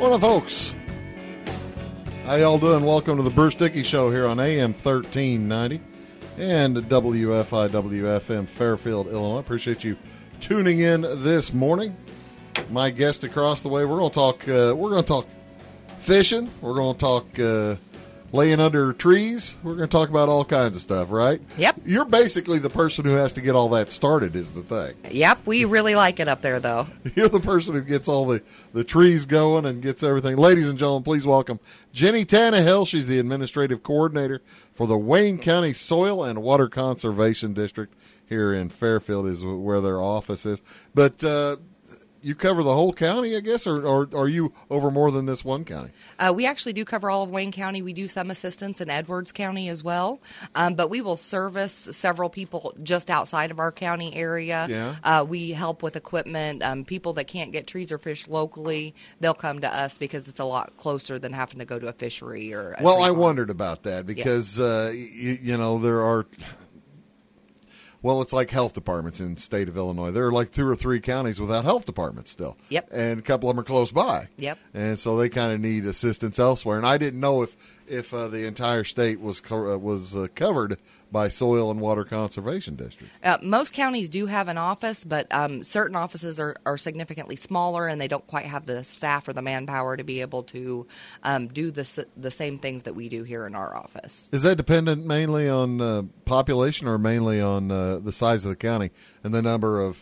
Morning, folks. How y'all doing? Welcome to the Bruce Dickey Show here on AM 1390 and WFIW-FM Fairfield, Illinois. Appreciate you tuning in this morning. My guest across the way, we're going to talk fishing. We're going to talk laying under trees. We're going to talk about all kinds of stuff, right? Yep. You're basically the person who has to get all that started is the thing. Yep, we really like it up there, though. You're the person who gets all the trees going and gets everything. Ladies and gentlemen, please welcome Jenny Tannehill. She's the administrative coordinator for the Wayne County Soil and Water Conservation District here in Fairfield is where their office is. But you cover the whole county, I guess, or are you over more than this one county? We actually do cover all of Wayne County. We do some assistance in Edwards County as well. But we will service several people just outside of our county area. Yeah. We help with equipment. People that can't get trees or fish locally, they'll come to us because it's a lot closer than having to go to a fishery or a Well, tree I farm. wondered about that because, you know, there are... Well, it's like health departments in the state of Illinois. There are like 2 or 3 counties without health departments still. Yep. And a couple of them are close by. Yep. And so they kind of need assistance elsewhere. And I didn't know if the entire state was covered by soil and water conservation districts. Most counties do have an office, but certain offices are significantly smaller, and they don't quite have the staff or the manpower to be able to do the same things that we do here in our office. Is that dependent mainly on population or mainly on the size of the county and the number of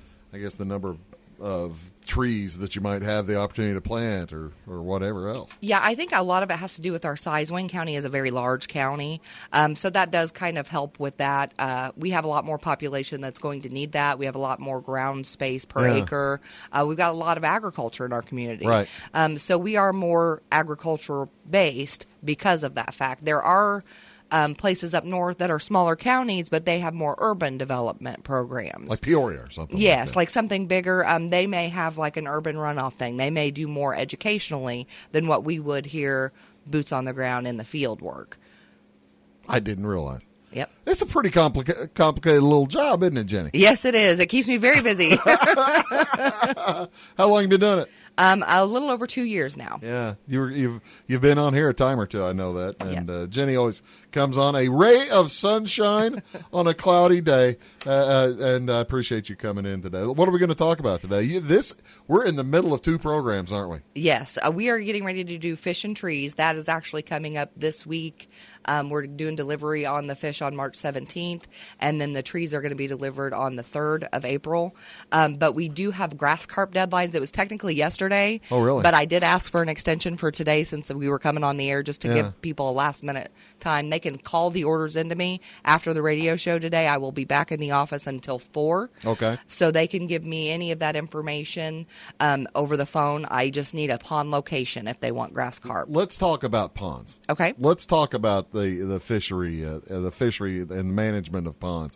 trees that you might have the opportunity to plant or whatever else? Yeah, I think a lot of it has to do with our size. Wayne County is a very large county, so that does kind of help with that. We have a lot more population that's going to need that. We have a lot more ground space per acre. We've got a lot of agriculture in our community. Right. So we are more agricultural-based because of that fact. There are places up north that are smaller counties, but they have more urban development programs. Like Peoria or something. Yes, like something bigger. They may have like an urban runoff thing. They may do more educationally than what we would here, boots on the ground in the field work. I didn't realize. Yep. It's a pretty complicated little job, isn't it, Jenny? Yes, it is. It keeps me very busy. How long have you been doing it? A little over 2 years now. Yeah, you've been on here a time or two. I know that. And Yes. Jenny always comes on a ray of sunshine on a cloudy day, and I appreciate you coming in today. What are we going to talk about today? We're in the middle of 2 programs, aren't we? Yes, we are getting ready to do Fish and Trees. That is actually coming up this week. We're doing delivery on the fish on March 17th, and then the trees are going to be delivered on the 3rd of April. But we do have grass carp deadlines. It was technically yesterday. Oh, really? But I did ask for an extension for today since we were coming on the air just to give people a last-minute time. They can call the orders into me after the radio show today. I will be back in the office until 4. Okay. So they can give me any of that information over the phone. I just need a pond location if they want grass carp. Let's talk about ponds. Okay. Let's talk about the fishery and management of ponds.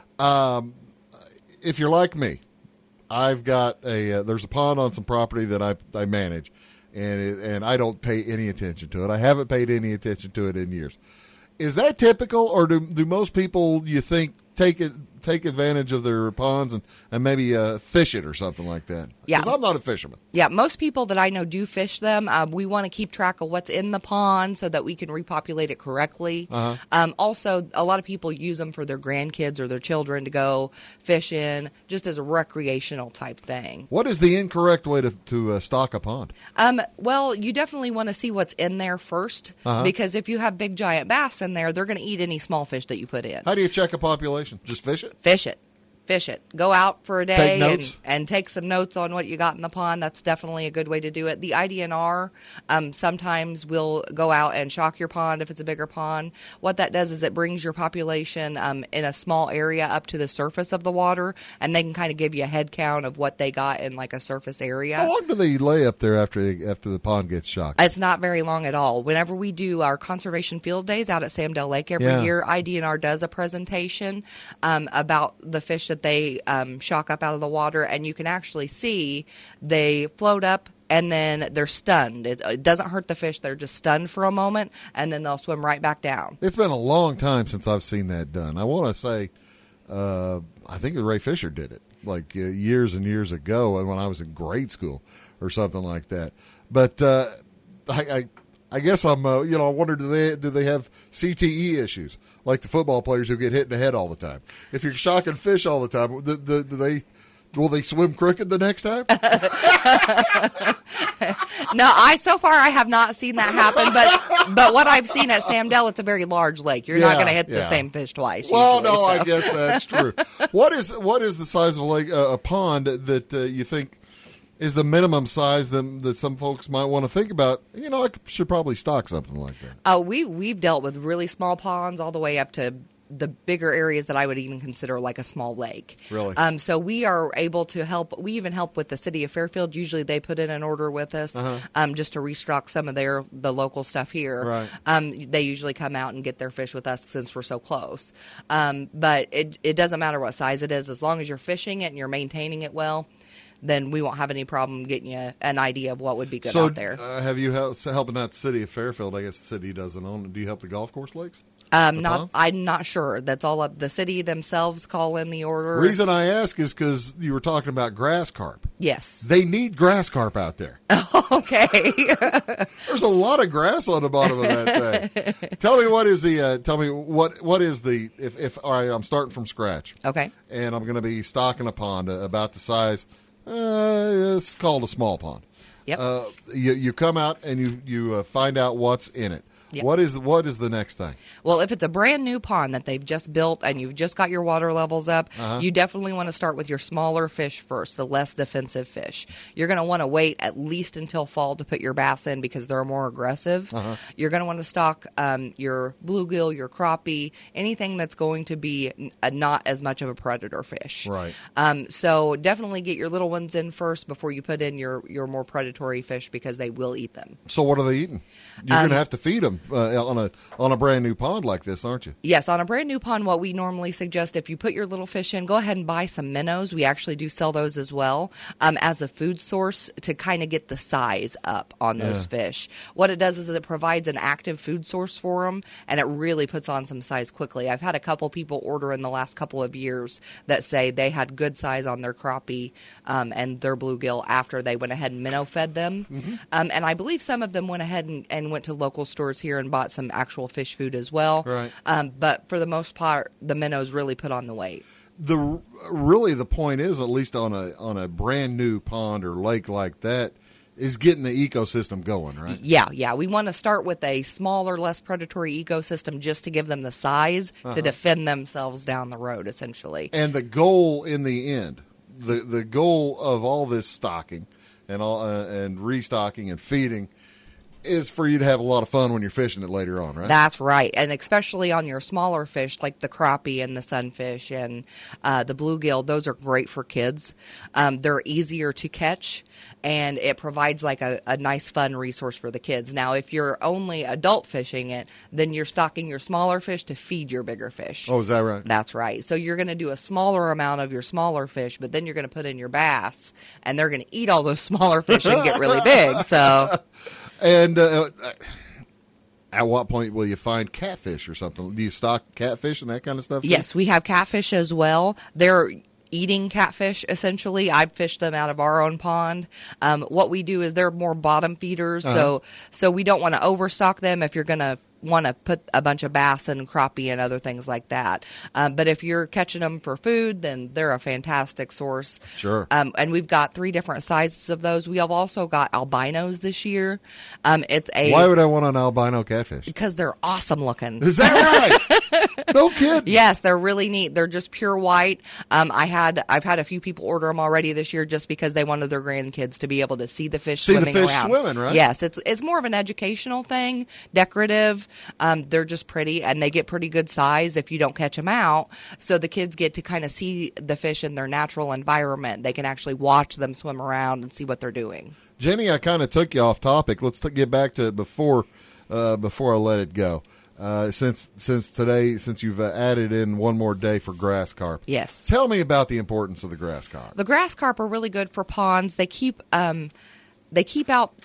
If you're like me, I've got there's a pond on some property that I manage, and I don't pay any attention to it. I haven't paid any attention to it in years. Is that typical, or do most people, you think, take advantage of their ponds and maybe fish it or something like that? Yeah. 'Cause I'm not a fisherman. Yeah, most people that I know do fish them. We want to keep track of what's in the pond so that we can repopulate it correctly. Also, a lot of people use them for their grandkids or their children to go fish in, just as a recreational type thing. What is the incorrect way to stock a pond? Well, you definitely want to see what's in there first, because if you have big giant bass in there, they're going to eat any small fish that you put in. How do you check a population? Just fish it? Fish it. Fish it. Go out for a day Take notes? and take some notes on what you got in the pond. That's definitely a good way to do it. The IDNR sometimes will go out and shock your pond if it's a bigger pond. What that does is it brings your population in a small area up to the surface of the water, and they can kind of give you a head count of what they got in like a surface area. How long do they lay up there after the pond gets shocked? It's not very long at all. Whenever we do our conservation field days out at Samdale Lake every year, IDNR does a presentation about the fish that they shock up out of the water, and you can actually see they float up and then they're stunned. It doesn't hurt the fish. They're just stunned for a moment, and then they'll swim right back down. It's been a long time since I've seen that done. I want to say, I think Ray Fisher did it. years and years ago, when I was in grade school or something like that. But I guess I'm I wonder, do they have CTE issues like the football players who get hit in the head all the time? If you're shocking fish all the time, will they swim crooked the next time? No, so far I have not seen that happen. But what I've seen at Sam Dell, it's a very large lake. You're not going to hit the same fish twice. Well, usually, no, so. I guess that's true. What is the size of a lake, a pond that you think is the minimum size that some folks might want to think about? I should probably stock something like that. We've dealt with really small ponds all the way up to the bigger areas that I would even consider like a small lake. Really? So we are able to help. We even help with the city of Fairfield. Usually they put in an order with us just to restock some of the local stuff here. Right. They usually come out and get their fish with us since we're so close. But it doesn't matter what size it is, as long as you're fishing it and you're maintaining it well, then we won't have any problem getting you an idea of what would be good out there. Have you helping out the city of Fairfield? I guess the city doesn't own it. Do you help the golf course lakes? I'm not sure. That's all up. The city themselves call in the order. Reason I ask is because you were talking about grass carp. Yes. They need grass carp out there. Okay. There's a lot of grass on the bottom of that thing. Tell me what is the if all right, I'm starting from scratch. Okay. And I'm going to be stocking a pond about the size, it's called a small pond. Yep. You come out and you find out what's in it. Yep. What is the next thing? Well, if it's a brand new pond that they've just built and you've just got your water levels up, you definitely want to start with your smaller fish first, the less defensive fish. You're going to want to wait at least until fall to put your bass in because they're more aggressive. You're going to want to stock your bluegill, your crappie, anything that's going to be not as much of a predator fish. Right. So definitely get your little ones in first before you put in your more predatory fish because they will eat them. So what are they eating? You're going to have to feed them on a brand new pond like this, aren't you? Yes, on a brand new pond, what we normally suggest, if you put your little fish in, go ahead and buy some minnows. We actually do sell those as well as a food source to kind of get the size up on those fish. What it does is it provides an active food source for them, and it really puts on some size quickly. I've had a couple people order in the last couple of years that say they had good size on their crappie and their bluegill after they went ahead and minnow fed them. And I believe some of them went ahead and went to local stores here and bought some actual fish food as well. Right. But for the most part, the minnows really put on the weight. The point is, at least on a brand new pond or lake like that, is getting the ecosystem going, right? Yeah. We want to start with a smaller, less predatory ecosystem just to give them the size to defend themselves down the road, essentially. And the goal in the end, the goal of all this stocking and restocking and feeding is for you to have a lot of fun when you're fishing it later on, right? That's right. And especially on your smaller fish like the crappie and the sunfish and the bluegill, those are great for kids. They're easier to catch, and it provides like a nice fun resource for the kids. Now, if you're only adult fishing it, then you're stocking your smaller fish to feed your bigger fish. Oh, is that right? That's right. So you're going to do a smaller amount of your smaller fish, but then you're going to put in your bass, and they're going to eat all those smaller fish and get really big. So... And at what point will you find catfish or something? Do you stock catfish and that kind of stuff too? Yes, we have catfish as well. They're eating catfish, essentially. I've fished them out of our own pond. What we do is they're more bottom feeders, so we don't want to overstock them if you're going to want to put a bunch of bass and crappie and other things like that. But if you're catching them for food, then they're a fantastic source. Sure. And we've got 3 different sizes of those. We have also got albinos this year. Why would I want an albino catfish? Because they're awesome looking. Is that right? No kidding. Yes, they're really neat. They're just pure white. I've had a few people order them already this year just because they wanted their grandkids to be able to see the fish swimming around. Swimming, right? Yes, it's more of an educational thing, decorative. They're just pretty, and they get pretty good size if you don't catch them out. So the kids get to kind of see the fish in their natural environment. They can actually watch them swim around and see what they're doing. Jenny, I kind of took you off topic. Let's get back to it before I let it go. Since you've added in one more day for grass carp. Yes. Tell me about the importance of the grass carp. The grass carp are really good for ponds. They keep out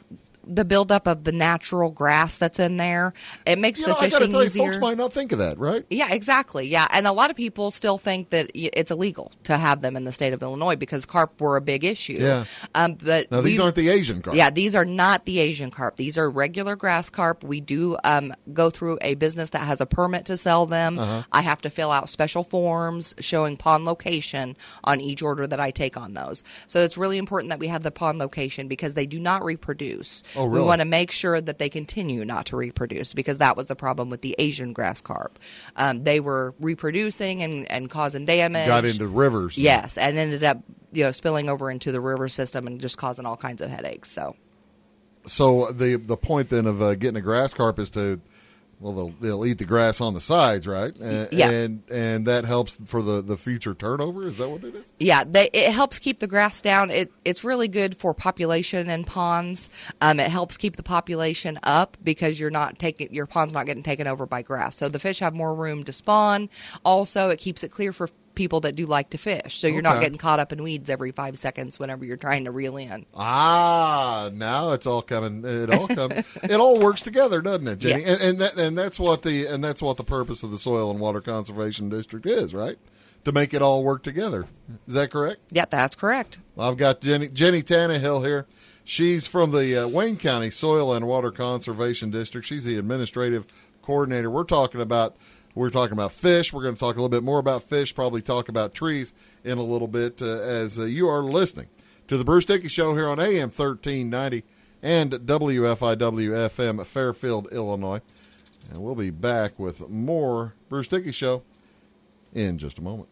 the buildup of the natural grass that's in there. It makes the I fishing gotta tell you, easier. folks might not think of that, right? Yeah, exactly. Yeah, and a lot of people still think that it's illegal to have them in the state of Illinois because carp were a big issue. Yeah. But Now, these aren't the Asian carp. Yeah, these are not the Asian carp. These are regular grass carp. We do go through a business that has a permit to sell them. I have to fill out special forms showing pond location on each order that I take on those. So it's really important that we have the pond location because they do not reproduce. Oh, really? We want to make sure that they continue not to reproduce because that was the problem with the Asian grass carp. They were reproducing and causing damage. Got into rivers. Yes, and ended up spilling over into the river system and just causing all kinds of headaches. So the point then of getting a grass carp is to, well, they'll eat the grass on the sides, right? Yeah. And that helps for the future turnover? Is that what it is? Yeah, it helps keep the grass down. It's really good for population in ponds. It helps keep the population up because your pond's not getting taken over by grass. So the fish have more room to spawn. Also, it keeps it clear for people that do like to fish. So you're not getting caught up in weeds every 5 seconds whenever you're trying to reel in. Now it's all coming. It all works together, doesn't it, Jenny? Yeah. And that's what the purpose of the Soil and Water Conservation District is, right? To make it all work together. Is that correct? Yeah, that's correct. I've got Jenny Tannehill here. She's from the Wayne County Soil and Water Conservation District. She's the administrative coordinator. We're talking about fish. We're going to talk a little bit more about fish, probably talk about trees in a little bit as you are listening to the Bruce Dickey Show here on AM 1390 and WFIW FM Fairfield, Illinois. And we'll be back with more Bruce Dickey Show in just a moment.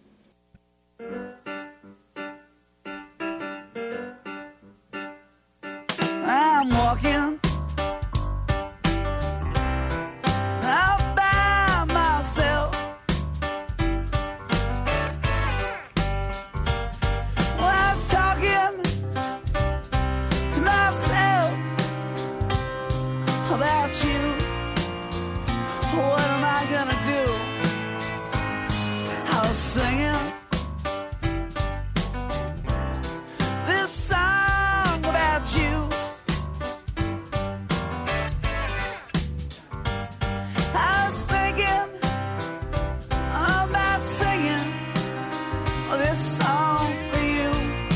I'm walking out by myself. Well, I was talking to myself about you. What am I gonna do? I was singing this song about you. I was thinking about singing this song for you.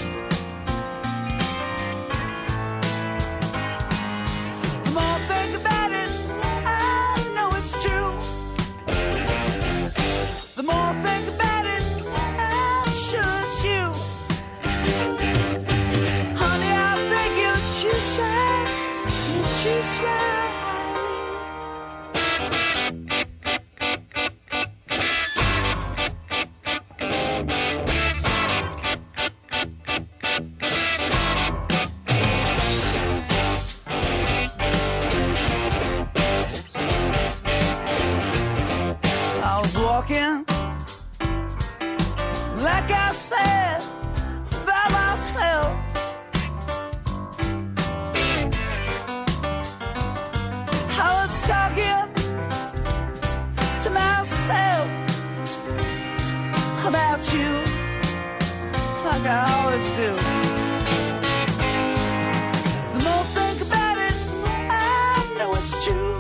The more I think about it, I know it's true. The more I think about it, I'm sure it's you. Honey, I think you choose right, you choose right. I was walking, like I said, by myself. I was talking to myself about you, like I always do. The more I think about it, I know it's true.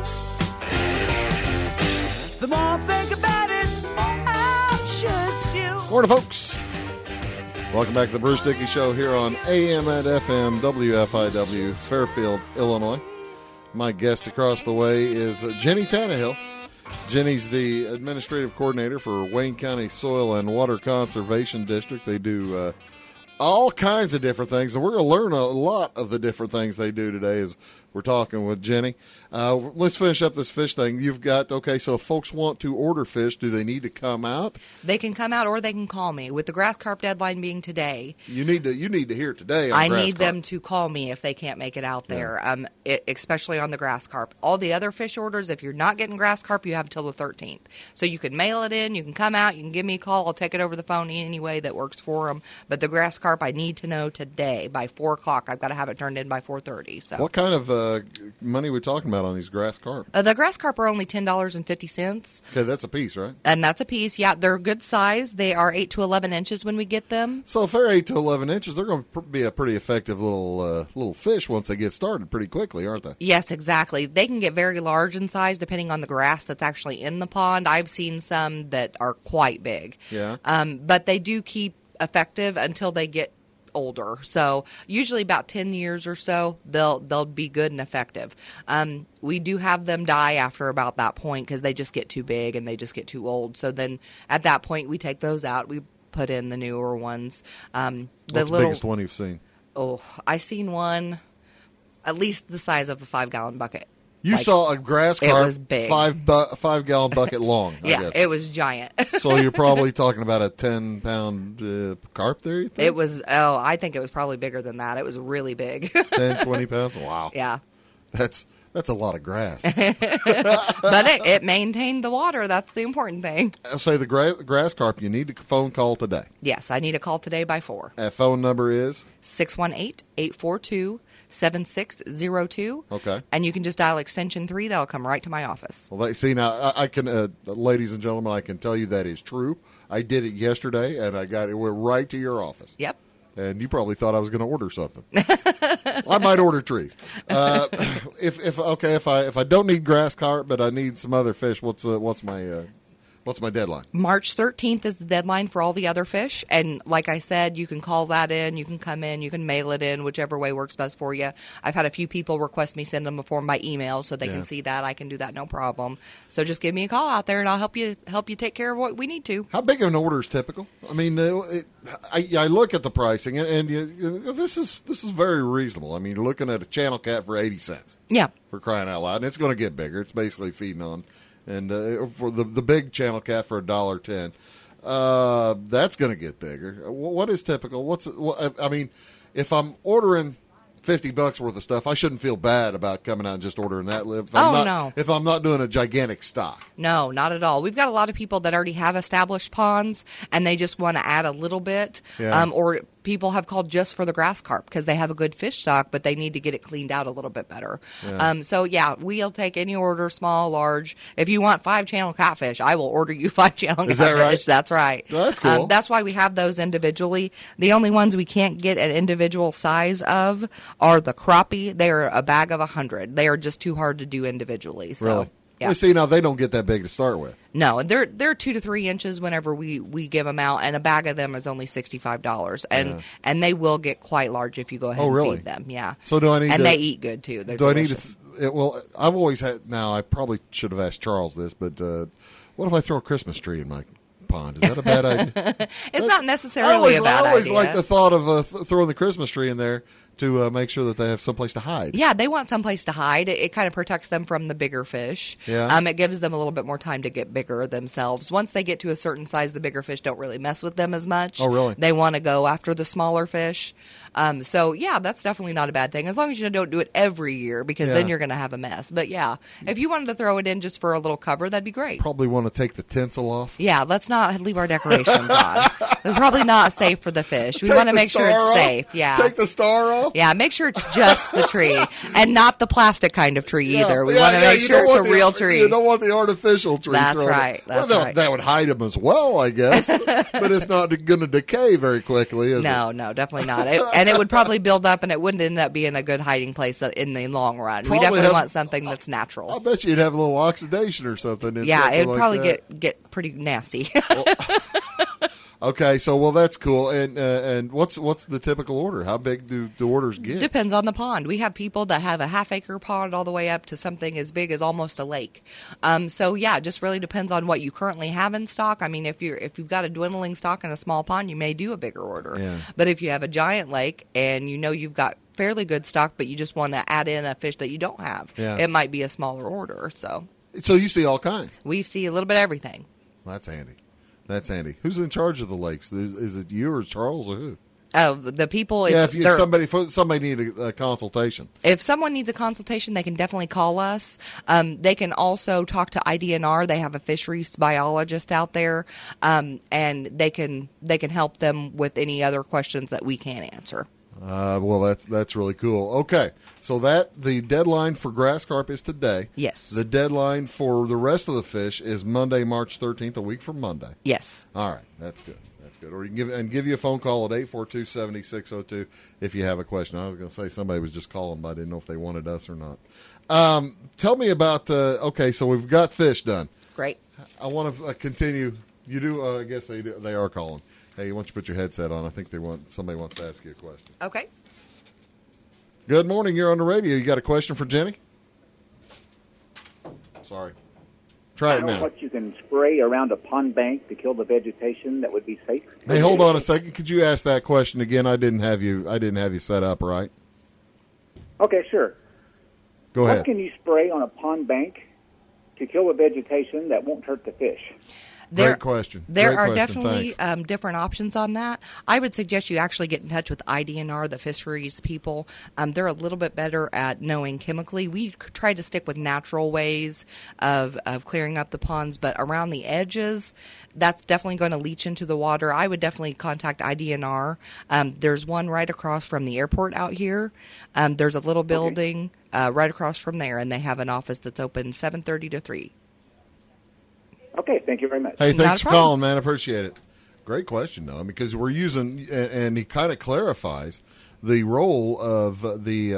The more I think about it, I'm sure it's you. Morning, folks. Welcome back to the Bruce Dickey Show here on AM and FM WFIW Fairfield, Illinois. My guest across the way is Jenny Tannehill. Jenny's the administrative coordinator for Wayne County Soil and Water Conservation District. They do all kinds of different things, and we're going to learn a lot of the different things they do today as we're talking with Jenny. Let's finish up this fish thing. You've got, so if folks want to order fish, do they need to come out? They can come out or they can call me. With the grass carp deadline being today, You need to hear it today on I grass need carp. them to call me if they can't make it out there, especially on the grass carp. All the other fish orders, if you're not getting grass carp, you have till the 13th. So you can mail it in, you can come out, you can give me a call. I'll take it over the phone any way that works for them. But the grass carp carp, I need to know today by 4 o'clock. I've got to have it turned in by 4:30. So What kind of money are we talking about on these grass carp? the grass carp are only $10.50. Okay, that's a piece, right? And that's a piece. Yeah, they're good size. They are 8 to 11 inches when we get them. So if they're 8 to 11 inches, they're going to be a pretty effective little fish once they get started pretty quickly, aren't they? Yes, exactly. They can get very large in size depending on the grass that's actually in the pond. I've seen some that are quite big. Yeah. But they do keep effective until they get older. So usually about 10 years or so, they'll be good and effective. We do have them die after about that point because they just get too big and they just get too old. So then at that point, we take those out. We put in the newer ones. What's the biggest one you've seen? Oh, I seen one at least the size of a 5-gallon bucket. You saw a grass carp, it was big. 5-gallon bucket long. I Yeah, guess. it was giant. So you're probably talking about a 10-pound carp there, you think? It was, I think it was probably bigger than that. It was really big. 10, 20 pounds? Wow. Yeah. That's a lot of grass. But it maintained the water. That's the important thing. I'll say the grass carp, you need to phone call today. Yes, I need a call today by 4. That phone number is? 618-842-7602. Okay. And you can just dial extension 3. That'll come right to my office. Well, see, now, I can, ladies and gentlemen, I can tell you that is true. I did it yesterday, and it went right to your office. Yep. And you probably thought I was going to order something. I might order trees. If I don't need grass carp, but I need some other fish, what's my deadline? March 13th is the deadline for all the other fish. And like I said, you can call that in, you can come in, you can mail it in, whichever way works best for you. I've had a few people request me send them a form by email so they can see that. I can do that, no problem. So just give me a call out there and I'll help you take care of what we need to. How big of an order is typical? I mean, I look at the pricing and this is very reasonable. I mean, you're looking at a channel cat for 80 cents. Yeah. For crying out loud. And it's going to get bigger. It's basically feeding on. And for the big channel cat for $1.10, that's going to get bigger. What is typical? I mean, if I'm ordering $50 worth of stuff, I shouldn't feel bad about coming out and just ordering that. No. If I'm not doing a gigantic stock. No, not at all. We've got a lot of people that already have established ponds and they just want to add a little bit. Yeah. Or people have called just for the grass carp because they have a good fish stock, but they need to get it cleaned out a little bit better. Yeah. We'll take any order, small, large. If you want 5-channel catfish, I will order you 5-channel catfish. Is that right? That's right. That's cool. That's why we have those individually. The only ones we can't get an individual size of are the crappie. They are a bag of 100. They are just too hard to do individually. So. Really? Yeah. Well, see, now they don't get that big to start with. No, they're 2 to 3 inches whenever we give them out, and a bag of them is only $65, and they will get quite large if you go ahead and really? feed them. Yeah. So do I need? And they eat good too. They're do delicious. I need to? Well, I've always had. Now, I probably should have asked Charles this, but what if I throw a Christmas tree in my pond? Is that a bad idea? It's not necessarily a bad idea. I always like the thought of throwing the Christmas tree in there to make sure that they have someplace to hide. Yeah, they want someplace to hide. It kind of protects them from the bigger fish. Yeah. It gives them a little bit more time to get bigger themselves. Once they get to a certain size, the bigger fish don't really mess with them as much. Oh, really? They want to go after the smaller fish. So, yeah, that's definitely not a bad thing, as long as you don't do it every year, because then you're going to have a mess. But, yeah, if you wanted to throw it in just for a little cover, that'd be great. Probably want to take the tinsel off. Yeah, let's not leave our decorations on. They're probably not safe for the fish. We want to make sure it's safe. Yeah. Take the star off. Yeah, make sure it's just the tree and not the plastic kind of tree either. We want to make you sure don't it's a want real tree. You don't want the artificial tree. That's thrown right. in. That's well, right. That would hide them as well, I guess. But it's not going to decay very quickly, is it? No, definitely not. And it would probably build up, and it wouldn't end up being a good hiding place in the long run. We definitely want something that's natural. I bet you'd have a little oxidation or something. Yeah, it would like probably that. get pretty nasty. Okay, so that's cool. And what's the typical order? How big do orders get? Depends on the pond. We have people that have a half-acre pond all the way up to something as big as almost a lake. So yeah, it just really depends on what you currently have in stock. I mean, if you've got a dwindling stock in a small pond, you may do a bigger order. Yeah. But if you have a giant lake and you know you've got fairly good stock, but you just want to add in a fish that you don't have, it might be a smaller order. So you see all kinds. we see a little bit of everything. That's handy. That's handy. Who's in charge of the lakes? Is it you or Charles or who? The people. Yeah, if somebody need a consultation. If someone needs a consultation, they can definitely call us. They can also talk to IDNR. They have a fisheries biologist out there, and they can help them with any other questions that we can't answer. Well, that's really cool. Okay, so the deadline for grass carp is today. Yes. The deadline for the rest of the fish is Monday, March 13th, a week from Monday. Yes. All right, that's good. That's good. Or you can give you a phone call at 842-7602 if you have a question. I was going to say somebody was just calling, but I didn't know if they wanted us or not. Tell me about okay, so we've got fish done. Great. I want to continue. You do, I guess they do. They are calling. Hey, why don't you put your headset on? I think somebody wants to ask you a question. Okay. Good morning. You're on the radio. You got a question for Jenny? Sorry. Try it now. What you can spray around a pond bank to kill the vegetation that would be safe? Hey, hold on a second. Could you ask that question again? I didn't have you set up right. Okay, sure. Go ahead. What can you spray on a pond bank to kill the vegetation that won't hurt the fish? Great question. There are definitely different options on that. I would suggest you actually get in touch with IDNR, the fisheries people. They're a little bit better at knowing chemically. We try to stick with natural ways of clearing up the ponds, but around the edges, that's definitely going to leach into the water. I would definitely contact IDNR. There's one right across from the airport out here. There's a little building right across from there, and they have an office that's open 7:30 to 3. Okay, thank you very much. Hey, thanks for calling, man. I appreciate it. Great question, though, because we're using, and he kind of clarifies the role of the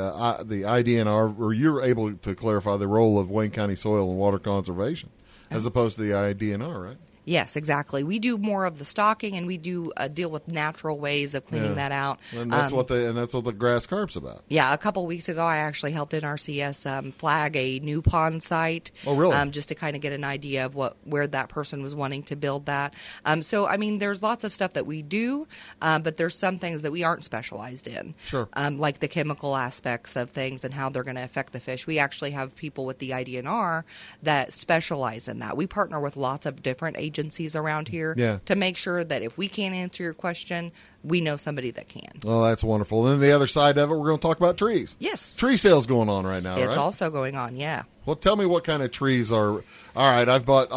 IDNR, or you're able to clarify the role of Wayne County Soil and Water Conservation as opposed to the IDNR, right? Yes, exactly. We do more of the stocking, and we do deal with natural ways of cleaning that out. And that's what the grass carp's about. Yeah, a couple weeks ago, I actually helped NRCS flag a new pond site. Oh, really? Just to kind of get an idea of where that person was wanting to build that. So, I mean, there's lots of stuff that we do, but there's some things that we aren't specialized in. Sure. Like the chemical aspects of things and how they're going to affect the fish. We actually have people with the IDNR that specialize in that. We partner with lots of different agencies around here to make sure that if we can't answer your question, we know somebody that can. Well, that's wonderful. And then the other side of it, we're going to talk about trees. Yes. Tree sales going on right now, It's right? also going on, yeah. Well, tell me what kind of trees are. All right,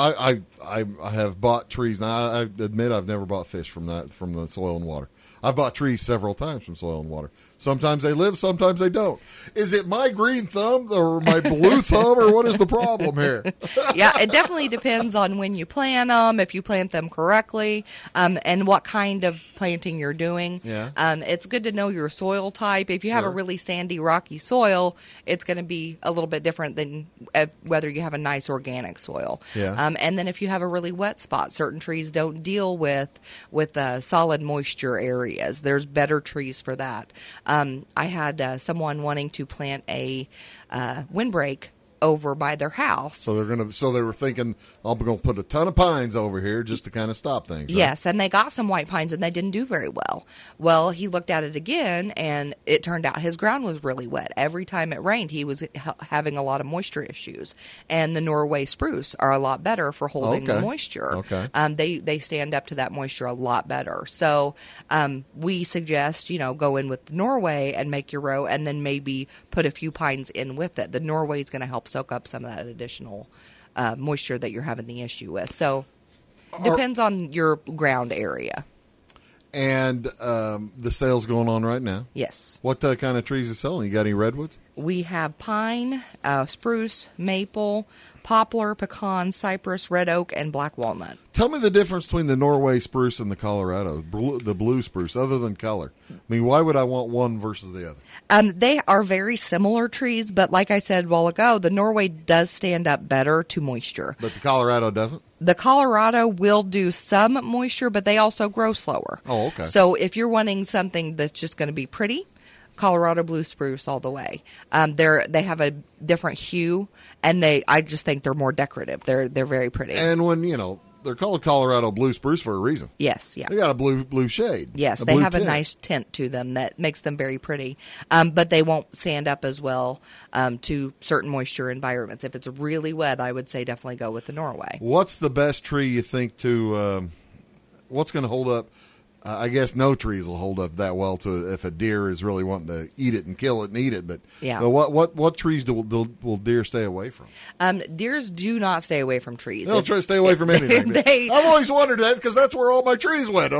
I have bought trees. Now, I admit I've never bought fish from the Soil and Water. I've bought trees several times from Soil and Water. Sometimes they live, sometimes they don't. Is it my green thumb or my blue thumb, or what is the problem here? Yeah, it definitely depends on when you plant them, if you plant them correctly, and what kind of planting you're doing. Yeah. It's good to know your soil type. If you have a really sandy, rocky soil, it's going to be a little bit different than whether you have a nice organic soil. Yeah. And then if you have a really wet spot, certain trees don't deal with solid moisture areas. There's better trees for that. I had someone wanting to plant a windbreak over by their house. So they were thinking, I'm going to put a ton of pines over here just to kind of stop things. Right? Yes, and they got some white pines, and they didn't do very well. Well, he looked at it again, and it turned out his ground was really wet. Every time it rained, he was having a lot of moisture issues. And the Norway spruce are a lot better for holding the moisture. Okay. They stand up to that moisture a lot better. So we suggest, go in with Norway and make your row, and then maybe put a few pines in with it. The Norway is going to help soak up some of that additional moisture that you're having the issue with. So depends on your ground area. And the sale's going on right now. Yes. What kind of trees are selling? You got any redwoods? We have pine, spruce, maple, poplar, pecan, cypress, red oak, and black walnut. Tell me the difference between the Norway spruce and the Colorado, the blue spruce, other than color. I mean, why would I want one versus the other? They are very similar trees, but like I said a while ago, the Norway does stand up better to moisture. But the Colorado doesn't? The Colorado will do some moisture, but they also grow slower. Oh, okay. So if you're wanting something that's just going to be pretty, Colorado blue spruce all the way. They have a different hue, and I just think they're more decorative. They're very pretty. And when they're called Colorado blue spruce for a reason. Yes, yeah. They got a blue shade. Yes, they have a nice tint to them that makes them very pretty. But they won't stand up as well to certain moisture environments. If it's really wet, I would say definitely go with the Norway. What's the best tree you think what's going to hold up I guess no trees will hold up that well to if a deer is really wanting to eat it and kill it and eat it. But Yeah. what trees will deer stay away from? Deers do not stay away from trees. They'll try to stay away from anything. They- I've always wondered that because that's where all my trees went.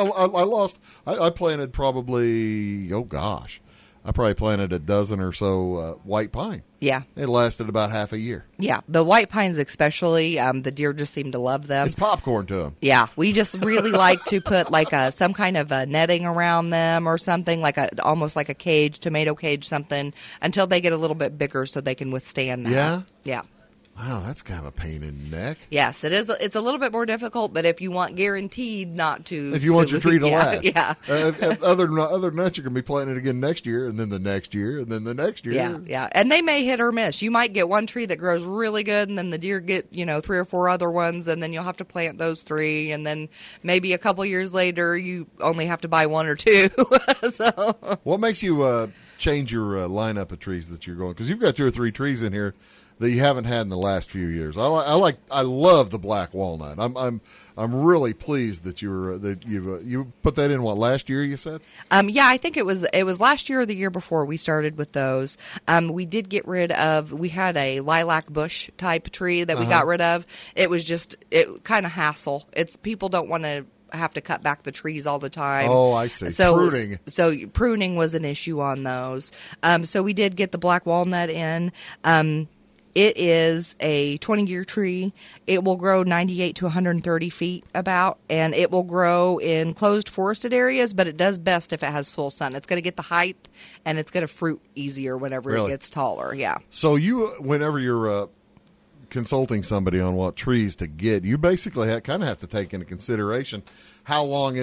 I planted probably, I probably planted a dozen or so white pine. Yeah. It lasted about half a year. Yeah, the white pines especially, the deer just seem to love them. It's popcorn to them. Yeah, we just really like to put like some kind of a netting around them or something, like almost like a cage, tomato cage, something, until they get a little bit bigger so they can withstand that. Yeah? Yeah. Wow, that's kind of a pain in the neck. Yes, it is. It's a little bit more difficult, but if you want guaranteed not to, If you want your tree to yeah, last. yeah. Other than that, you're going to be planting it again next year, and then the next year, and then the next year. Yeah, yeah. And they may hit or miss. You might get one tree that grows really good, and then the deer get, 3 or 4 other ones, and then you'll have to plant those 3, and then maybe a couple years later, you only have to buy 1 or 2. So, What makes you change your lineup of trees that you're going? Because you've got 2 or 3 trees in here that you haven't had in the last few years. I love the black walnut. I'm really pleased that you put that in last year you said? yeah, I think it was last year or the year before we started with those. We did get rid of. We had a lilac bush type tree that we got rid of. It was just kind of hassle. It's people don't want to have to cut back the trees all the time. Oh, I see. Pruning. So pruning was an issue on those. So we did get the black walnut in. It is a 20-year tree. It will grow 98 to 130 feet about, and it will grow in closed forested areas, but it does best if it has full sun. It's going to get the height, and it's going to fruit easier whenever it gets taller, yeah. So whenever you're consulting somebody on what trees to get, you basically kind of have to take into consideration how long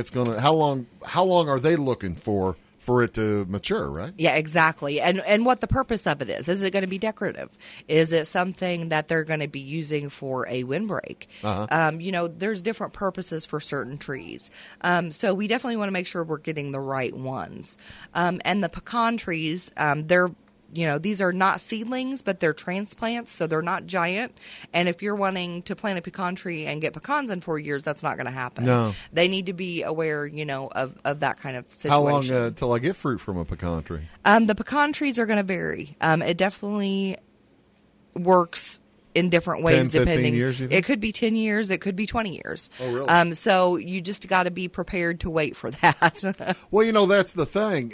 are they looking for it to mature, right? Yeah, exactly. And what the purpose of it is. Is it going to be decorative? Is it something that they're going to be using for a windbreak? There's different purposes for certain trees. So we definitely want to make sure we're getting the right ones. And the pecan trees, these are not seedlings, but they're transplants, so they're not giant. And if you're wanting to plant a pecan tree and get pecans in 4 years, that's not going to happen. No. They need to be aware, of that kind of situation. How long till I get fruit from a pecan tree? The pecan trees are going to vary. It definitely works in different ways 10, 15 depending. years, you think? It could be 10 years. It could be 20 years. Oh, really? So you just got to be prepared to wait for that. Well, that's the thing.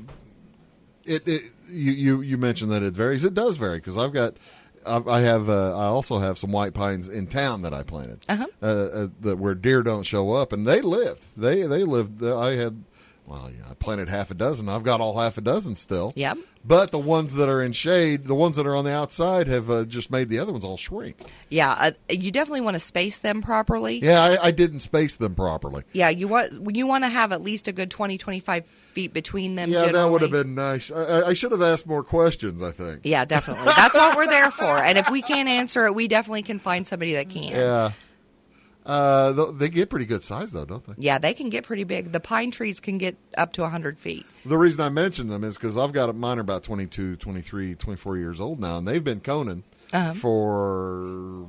You mentioned that it varies. It does vary because I also have some white pines in town that I planted that where deer don't show up, and they lived. They lived. I planted half a dozen. I've got all half a dozen still. Yep. But the ones that are in shade, the ones that are on the outside, have just made the other ones all shrink. Yeah, you definitely want to space them properly. Yeah, I didn't space them properly. Yeah, you want to have at least a good 20, 25 feet between them. Yeah, generally. that would have been nice. I should have asked more questions, I think. Yeah, definitely. That's what we're there for. And if we can't answer it, we definitely can find somebody that can. Yeah. They get pretty good size, though, don't they? Yeah, they can get pretty big. The pine trees can get up to 100 feet. The reason I mention them is because I've got mine are about 22, 23, 24 years old now, and they've been coning for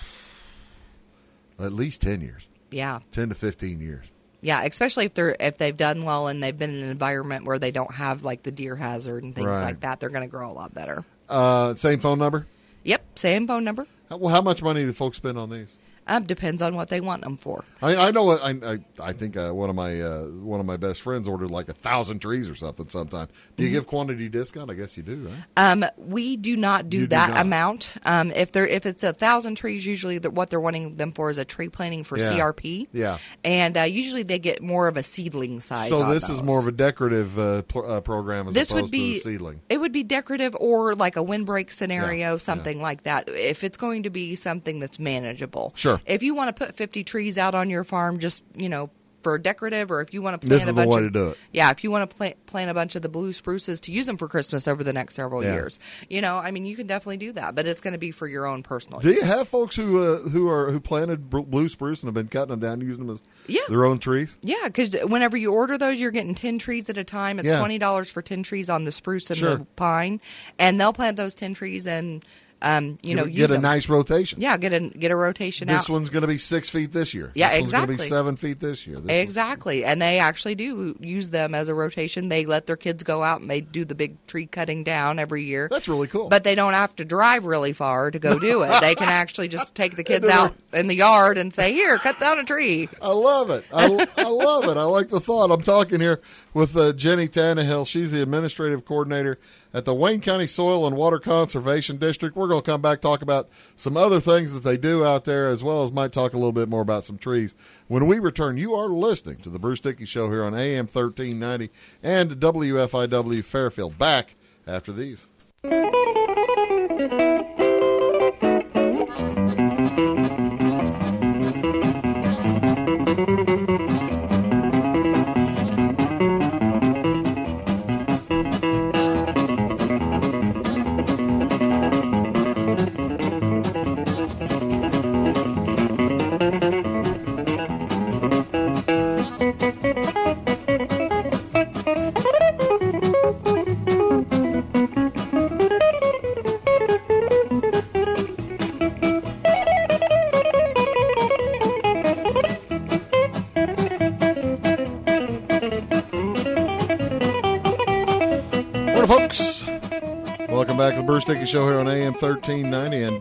at least 10 years. Yeah. 10 to 15 years. Yeah, especially if they've done well and they've been in an environment where they don't have like the deer hazard and things like that, they're going to grow a lot better. Same phone number? Yep, same phone number. How much money do folks spend on these? Depends on what they want them for. I know. I think one of my best friends ordered like 1,000 trees or something. Sometime. Do you give quantity discount? I guess you do, right? We do not do that amount. If it's 1,000 trees, usually what they're wanting them for is a tree planting for CRP. Yeah. And usually they get more of a seedling size. So this is more of a decorative program as opposed to a seedling. It would be decorative or like a windbreak scenario, something like that. If it's going to be something that's manageable. Sure. If you want to put 50 trees out on your farm, just, for decorative, or if you want to plant a bunch to do it. Yeah, if you want to plant a bunch of the blue spruces to use them for Christmas over the next several years, you can definitely do that, but it's going to be for your own personal use. Do you have folks who planted blue spruce and have been cutting them down, using them as their own trees? Yeah, because whenever you order those, you're getting 10 trees at a time. It's $20 for 10 trees on the spruce and the pine, and they'll plant those 10 trees and use a them. nice rotation. Yeah, get a rotation out. This one's going to be 6 feet this year. Yeah, this one's going to exactly. be 7 feet this year. Exactly. And they actually do use them as a rotation. They let their kids go out and they do the big tree cutting down every year. That's really cool. But they don't have to drive really far to go do it. They can actually just take the kids out in the yard and say, here, cut down a tree. I love it. I love it. I like the thought. I'm talking here with Jenny Tannehill. She's the administrative coordinator at the Wayne County Soil and Water Conservation District. We're going to come back, talk about some other things that they do out there, as well as might talk a little bit more about some trees. When we return, you are listening to the Bruce Dickey Show here on AM 1390 and WFIW Fairfield. Back after these. Folks, welcome back to the Bruce Dickey Show here on AM 1390 and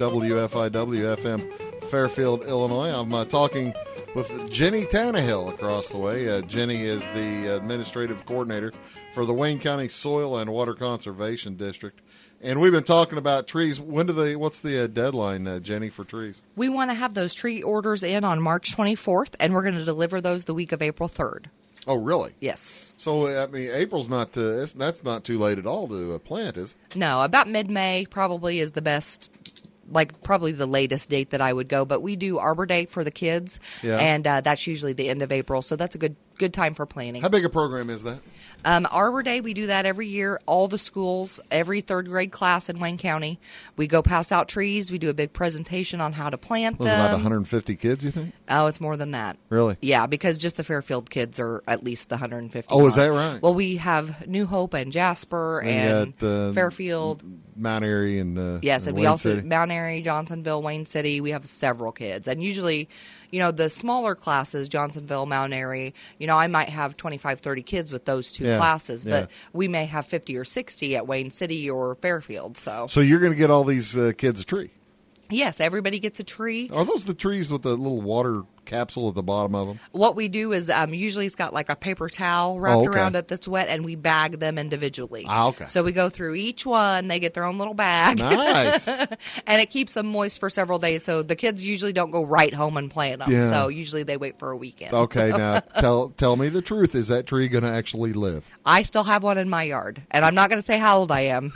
WFIW FM Fairfield, Illinois. I'm talking with Jenny Tannehill across the way. Jenny is the administrative coordinator for the Wayne County Soil and Water Conservation District. And we've been talking about trees. What's the deadline, Jenny, for trees? We want to have those tree orders in on March 24th, and we're going to deliver those the week of April 3rd. Oh, really? Yes. So, I mean, April's not that's not too late at all to plant, is it? No, about mid-May probably is the best, probably the latest date that I would go. But we do Arbor Day for the kids, and that's usually the end of April, so that's a good time for planting. How big a program is that? Arbor Day, we do that every year. All the schools, every third grade class in Wayne County, we go pass out trees. We do a big presentation on how to plant them. About 150 kids, you think? Oh, it's more than that. Really? Yeah, because just the Fairfield kids are at least the 150. Oh, is that right? Well, we have New Hope and Jasper and Fairfield. Mount Airy and yes, and Wayne we also City. Mount Airy, Johnsonville, Wayne City. We have several kids, and usually, the smaller classes, Johnsonville, Mount Airy, I might have 25, 30 kids with those two classes, but we may have 50 or 60 at Wayne City or Fairfield. So you're going to get all these kids a tree? Yes, everybody gets a tree. Are those the trees with the little water capsule at the bottom of them? What we do is usually it's got like a paper towel wrapped around it that's wet, and we bag them individually. Ah, okay. So we go through each one. They get their own little bag. Nice. And it keeps them moist for several days. So the kids usually don't go right home and plant them. Yeah. So usually they wait for a weekend. Okay, So. now tell me the truth. Is that tree going to actually live? I still have one in my yard. And I'm not going to say how old I am,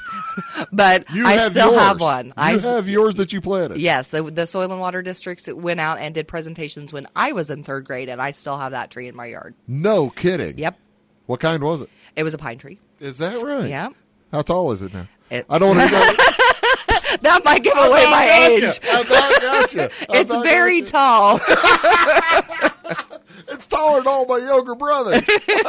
but You I have still yours. have one. You have yours that you planted. Yes, the Soil and Water Districts went out and did presentations when I was in third grade, and I still have that tree in my yard. No kidding. Yep. What kind was it? It was a pine tree. Is that right? Yeah. How tall is it now? It- I don't want to go. That might give away my age. I about got you. It's very tall. It's taller than all my younger brothers.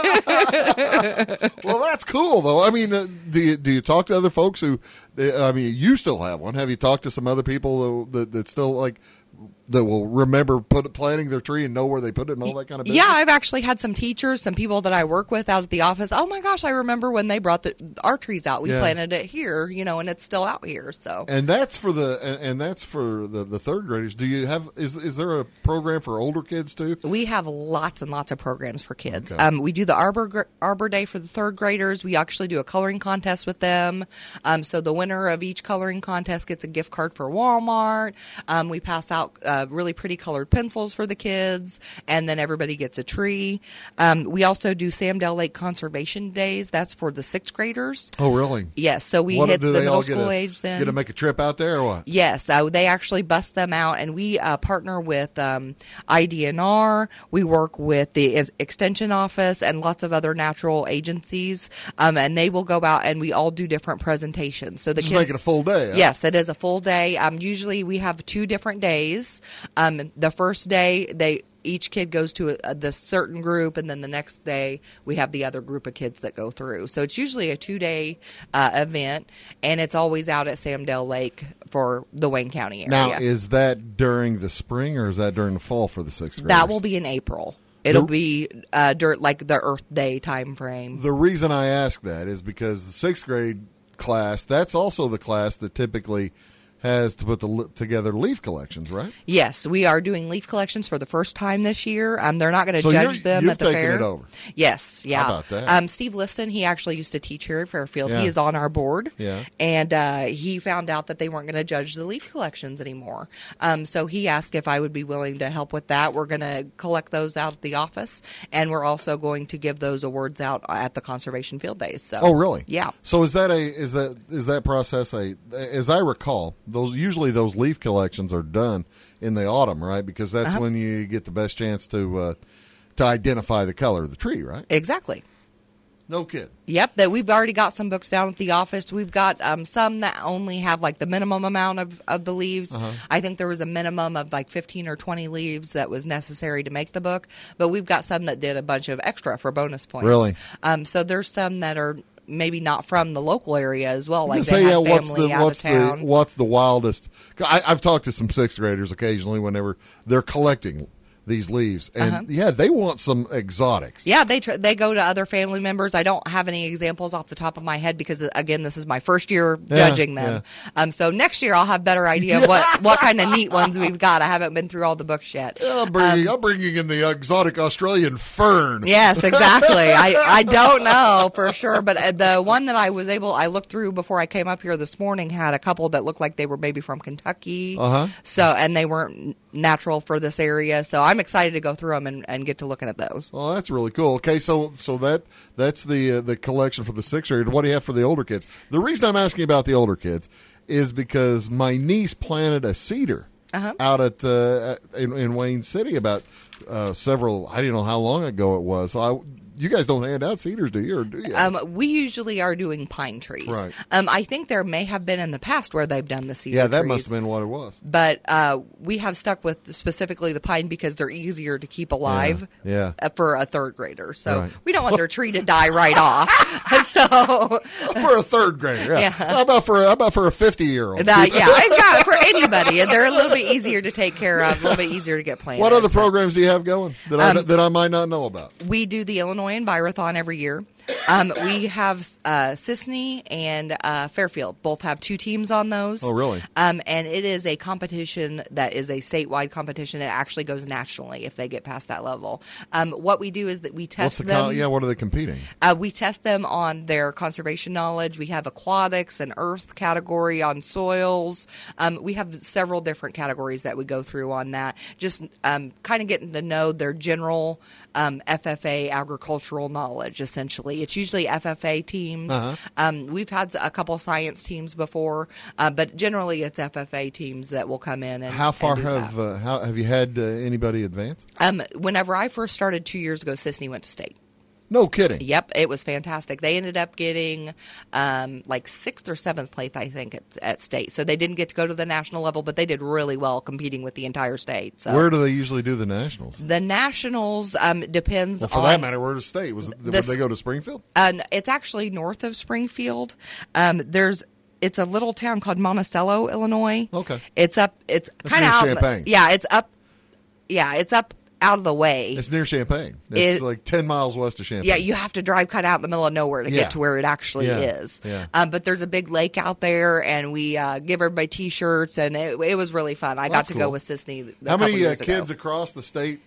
Well, that's cool, though. I mean, do you talk to other folks who? I mean, you still have one. Have you talked to some other people that still that will remember planting their tree and know where they put it and all that kind of business? Yeah, I've actually had some teachers, some people that I work with out at the office. Oh my gosh, I remember when they brought our trees out. We planted it here, and it's still out here. So. And that's for the third graders. Do you have is there a program for older kids too? We have lots and lots of programs for kids. Okay. We do the Arbor Day for the third graders. We actually do a coloring contest with them. So the winner of each coloring contest gets a gift card for Walmart. We pass out really pretty colored pencils for the kids, and then everybody gets a tree. We also do Samdale Lake Conservation Days. That's for the sixth graders. Oh, really? Yes. So we hit the middle school age then. Get to make a trip out there or what? Yes. They actually bust them out, and we partner with IDNR. We work with the Extension Office and lots of other natural agencies, and they will go out, and we all do different presentations. So the Just kids make it a full day. Huh? Yes, it is a full day. Usually we have 2 different days. The first day, each kid goes to this certain group, and then the next day we have the other group of kids that go through. So it's usually a 2-day event, and it's always out at Samdale Lake for the Wayne County area. Now, is that during the spring or is that during the fall for the sixth graders? That will be in April. It'll be during like the Earth Day time frame. The reason I ask that is because the sixth grade class, that's also the class that typically has to put together leaf collections, right? Yes, we are doing leaf collections for the first time this year. They're not going to So judge them you've at the taken fair. it over. Yes, yeah. How about that? Steve Liston, he actually used to teach here at Fairfield. Yeah. He is on our board. Yeah. And he found out that they weren't going to judge the leaf collections anymore. So he asked if I would be willing to help with that. We're going to collect those out at the office, and we're also going to give those awards out at the Conservation Field Days. So, Oh, really? Yeah. So is that process as I recall, those leaf collections are done in the autumn, right? Because that's when you get the best chance to identify the color of the tree, right? Exactly. No kid. Yep, that we've already got some books down at the office. We've got some that only have like the minimum amount of the leaves. I think there was a minimum of like 15 or 20 leaves that was necessary to make the book. But we've got some that did a bunch of extra for bonus points. Really? So there's some that are maybe not from the local area as well. Like Say, they have what's family out of town. what's the wildest? I've talked to some sixth graders occasionally whenever they're collecting these leaves, and they want some exotics. Yeah, they go to other family members. I don't have any examples off the top of my head because, again, this is my first year judging them. So next year I'll have better idea of what kind of neat ones we've got. I haven't been through all the books yet. I'm bringing in the exotic Australian fern. Yes, exactly. I don't know for sure, but the one that I looked through before I came up here this morning had a couple that looked like they were maybe from Kentucky. So, and they weren't natural for this area. So I'm excited to go through them and get to looking at those. Oh, that's really cool. Okay, so that's the collection for the sixth grade. What do you have for the older kids? The reason I'm asking about the older kids is because my niece planted a cedar out at in Wayne City about I don't know how long ago it was. So you guys don't hand out cedars, do you? Or do you? We usually are doing pine trees. Right. I think there may have been in the past where they've done the cedar Yeah, that trees. must have been what it was. But we have stuck with specifically the pine because they're easier to keep alive for a third grader. So we don't want their tree to die right off. So for a third grader, How about for a 50-year-old? Exactly. For anybody, they're a little bit easier to take care of, a little bit easier to get planted. What other programs do you have going that I might not know about? We do the Illinois Envirothon every year. We have Sisney and Fairfield. Both have 2 teams on those. Oh, really? And it is a competition that is a statewide competition. It actually goes nationally if they get past that level. What we do is that we test them. What are they competing? We test them on their conservation knowledge. We have aquatics and earth category on soils. We have several different categories that we go through on that. Just kind of getting to know their general FFA agricultural knowledge, essentially. It's usually FFA teams. We've had a couple science teams before, but generally it's FFA teams that will come in. And how far and have you had anybody advance? Whenever I first started 2 years ago, Sisney went to state. No kidding. Yep, it was fantastic. They ended up getting like 6th or 7th place, I think, at state. So they didn't get to go to the national level, but they did really well competing with the entire state. So where do they usually do the nationals? The nationals depends on. For that matter, where does state? Would they go to Springfield? It's actually north of Springfield. It's a little town called Monticello, Illinois. Okay. It's up. It's kind of out. Champaign. It's up. Yeah, it's up out of the way. It's near Champaign. It's like 10 miles west of Champaign. Yeah, you have to drive kind of out in the middle of nowhere to get to where it actually is. Yeah. But there's a big lake out there, and we give everybody T-shirts, and it was really fun. I got to go with Sisney. How many kids across the state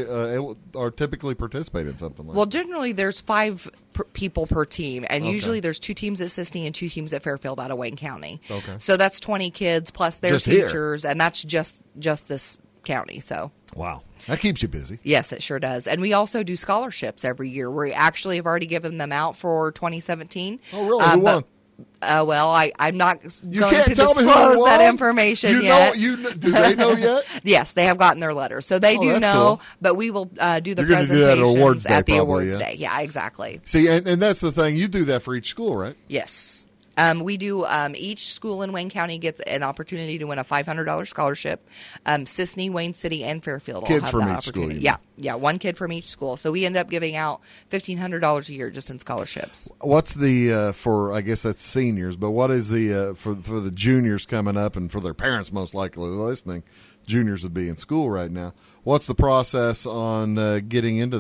are typically participate in something like that? Well, generally there's 5 people per team, and usually there's 2 teams at Sisney and 2 teams at Fairfield out of Wayne County. Okay. So that's 20 kids plus their Just teachers, and that's just this county. So wow. That keeps you busy. Yes, it sure does. And we also do scholarships every year. We actually have already given them out for 2017. Oh, really? Who won? Well, I'm not going to tell me who disclose won? that information yet. Do they know yet? Yes, they have gotten their letter. So they do know, cool. but we will do the You're gonna do that presentations at the probably, awards day. Yeah, exactly. See, and that's the thing. You do that for each school, right? Yes. We do. Each school in Wayne County gets an opportunity to win a $500 scholarship. Sisney, Wayne City, and Fairfield Kids all have from that each school, opportunity. you mean? Yeah, one kid from each school. So we end up giving out $1,500 a year just in scholarships. What's the for? I guess that's seniors, but what is the for the juniors coming up and for their parents most likely listening? Juniors would be in school right now. What's the process on getting into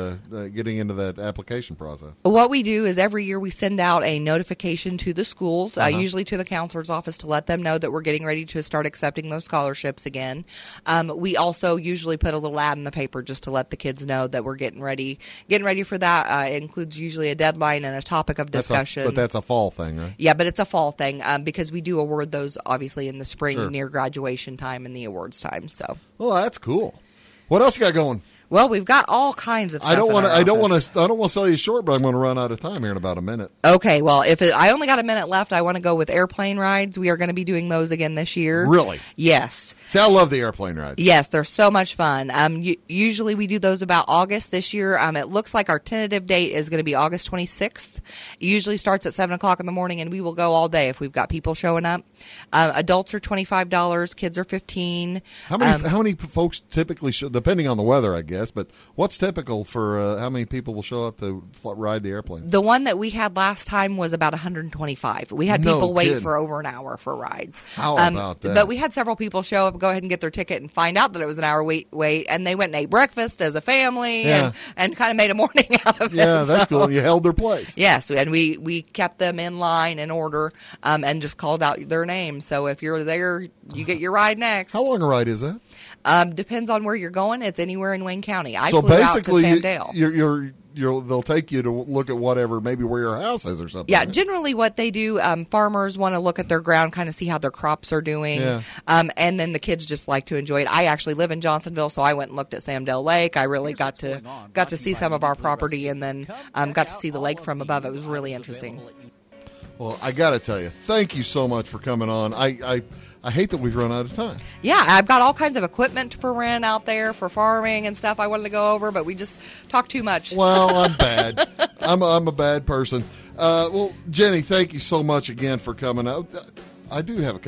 that application process? What we do is every year we send out a notification to the schools, usually to the counselor's office, to let them know that we're getting ready to start accepting those scholarships again. We also usually put a little ad in the paper just to let the kids know that we're getting ready for that. It includes usually a deadline and a topic of discussion. But that's a fall thing, right? Yeah, but it's a fall thing because we do award those obviously in the spring Sure. near graduation time and the awards time. So, Well, that's cool. What else you got going? well, we've got all kinds of stuff. I don't want to sell you short, but I'm going to run out of time here in about a minute. Okay, well, I only got a minute left, I want to go with airplane rides. We are going to be doing those again this year. Really? Yes. See, I love the airplane rides. Yes, they're so much fun. Usually we do those about August. This year, it looks like our tentative date is going to be August 26th. It usually starts at 7 o'clock in the morning, and we will go all day if we've got people showing up. Adults are $25, kids are $15. How many folks typically show, depending on the weather, I guess, but what's typical for how many people will show up to ride the airplane? The one that we had last time was about 125. We had No people wait kidding. for over an hour for rides. How about that? But we had several people show up, go ahead and get their ticket, and find out that it was an hour wait, and they went and ate breakfast as a family Yeah. and kind of made a morning out of it. Yeah, that's So- cool. You held their place. Yes, and we kept them in line in order and just called out their name. So if you're there, you get your ride next. How long a ride is that? Depends on where you're going. It's anywhere in Wayne County. I So flew out to basically, Sam Dale. they'll take you to look at whatever, maybe where your house is or something. Yeah, right? generally what they do, farmers want to look at their ground, kind of see how their crops are doing, Yeah. and then the kids just like to enjoy it. I actually live in Johnsonville, so I went and looked at Sam Dale Lake. I really got to see some of our property, and then got to see the lake from above. It was really interesting. Well, I got to tell you, thank you so much for coming on. I hate that we've run out of time. Yeah, I've got all kinds of equipment for rent out there for farming and stuff I wanted to go over, but we just talked too much. Well, I'm bad. I'm a bad person. Well, Jenny, thank you so much again for coming out. I do have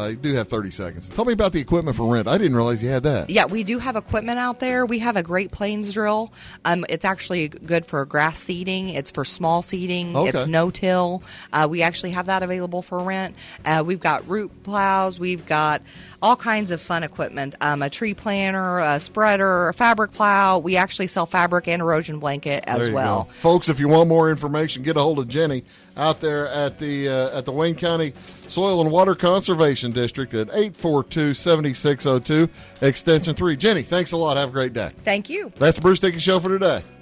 30 seconds. Tell me about the equipment for rent. I didn't realize you had that. Yeah, we do have equipment out there. We have a Great Plains drill. It's actually good for grass seeding. It's for small seeding. Okay. It's no-till. We actually have that available for rent. We've got root plows. We've got all kinds of fun equipment. A tree planter, a spreader, a fabric plow. We actually sell fabric and erosion blanket as There you well. go. Folks, if you want more information, get a hold of Jenny out there at the Wayne County Soil and Water Conservation District at 842-7602, extension 3. Jenny, thanks a lot. Have a great day. Thank you. That's the Bruce Dickey Show for today.